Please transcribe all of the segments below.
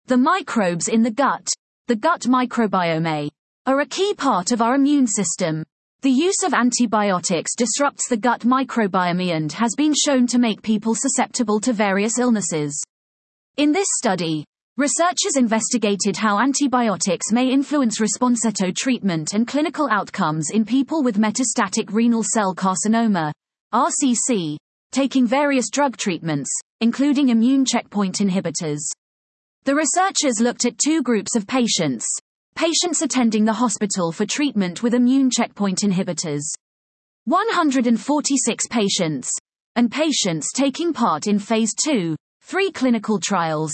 The microbes in the gut microbiome, are a key part of our immune system. The use of antibiotics disrupts the gut microbiome and has been shown to make people susceptible to various illnesses. In this study, researchers investigated how antibiotics may influence response to treatment and clinical outcomes in people with metastatic renal cell carcinoma, RCC, taking various drug treatments, including immune checkpoint inhibitors. The researchers looked at two groups of patients attending the hospital for treatment with immune checkpoint inhibitors, 146 patients, and patients taking part in Phase 2, 3 clinical trials,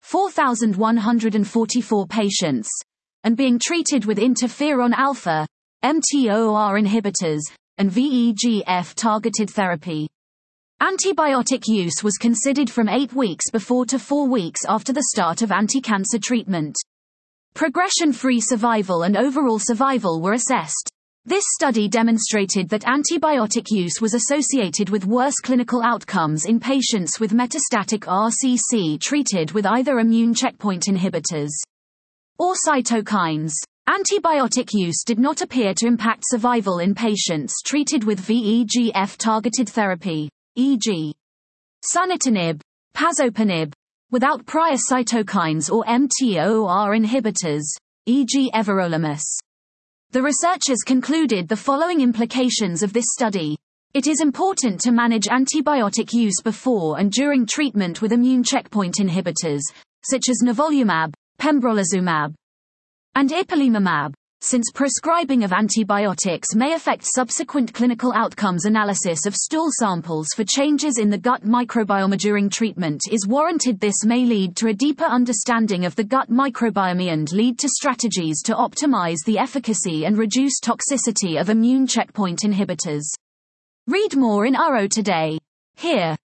4,144 patients, and being treated with interferon alpha, mTOR inhibitors, and VEGF-targeted therapy. Antibiotic use was considered from 8 weeks before to 4 weeks after the start of anti-cancer treatment. Progression-free survival and overall survival were assessed. This study demonstrated that antibiotic use was associated with worse clinical outcomes in patients with metastatic RCC treated with either immune checkpoint inhibitors or cytokines. Antibiotic use did not appear to impact survival in patients treated with VEGF-targeted therapy, e.g. sunitinib, pazopanib, without prior cytokines or mTOR inhibitors, e.g. everolimus. The researchers concluded the following implications of this study. It is important to manage antibiotic use before and during treatment with immune checkpoint inhibitors, such as nivolumab, pembrolizumab, and ipilimumab, since prescribing of antibiotics may affect subsequent clinical outcomes. Analysis of stool samples for changes in the gut microbiome during treatment is warranted. This may lead to a deeper understanding of the gut microbiome and lead to strategies to optimize the efficacy and reduce toxicity of immune checkpoint inhibitors. Read more in Uro Today. Here.